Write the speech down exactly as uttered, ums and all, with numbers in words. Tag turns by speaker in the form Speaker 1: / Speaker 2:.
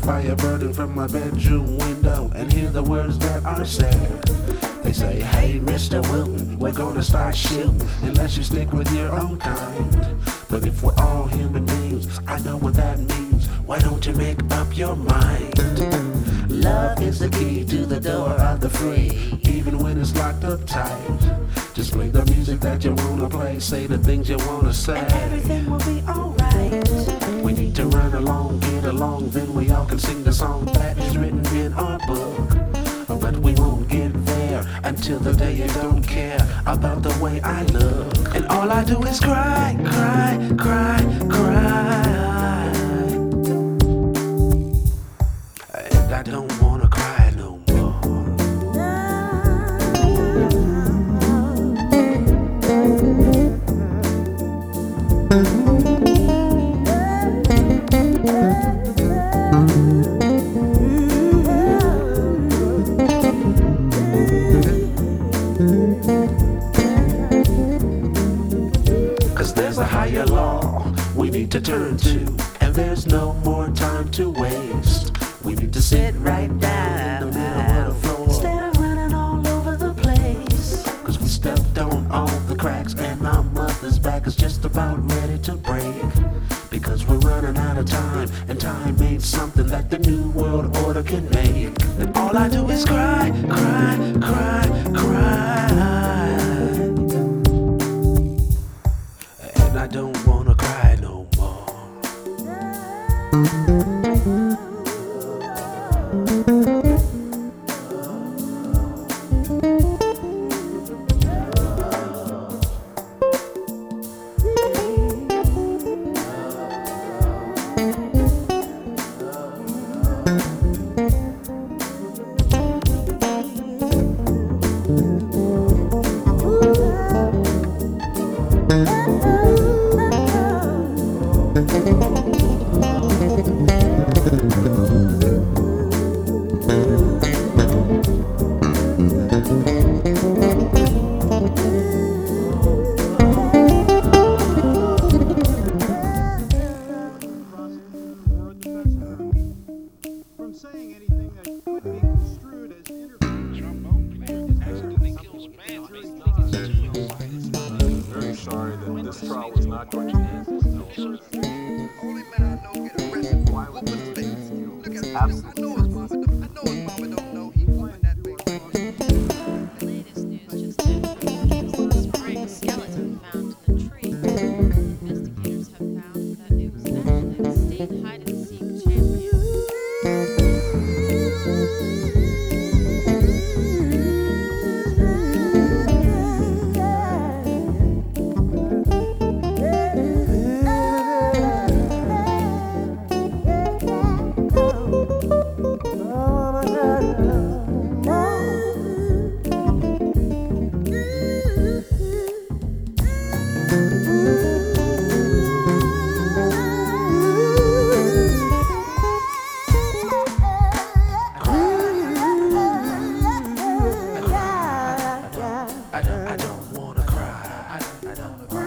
Speaker 1: fire burning from my bedroom window and hear the words that are said. They say, hey, Mister Wilton, we're gonna start shooting unless you stick with your own kind. But if we're all human beings, I know what that means. Why don't you make up your mind? Love is the key to the door of the free, even when it's locked up tight. Just play the music that you wanna play, say the things you wanna say,
Speaker 2: and everything will be alright.
Speaker 1: We need to run along, get along, then we all can sing the song that is written in our book. But we won't get there until the day you don't care about the way I look. And all I do is cry, cry, cry, cry. And I don't wanna cry no more. Cause there's a higher law we need to turn to, and there's no more time to waste. We need to sit right down in the middle of the floor
Speaker 2: instead of running all over the place.
Speaker 1: Cause we stepped on all the cracks and our mother's back is just about ready to break. Because we're running out of time, and time ain't something that the new world order can make. And all I do is cry, cry, cry, cry. And I don't wanna cry no more.
Speaker 3: Sorry that this trial was not going to end.
Speaker 4: Only man I know get arrested for whooping face. Look at him. I know his mama. I know his mama don't know he whooping that face.
Speaker 5: Latest news just in. This spring, skeleton found in the tree. Investigators have found that it was actually a state hide and seek champion.
Speaker 1: I don't, I don't wanna cry. I don't, I don't.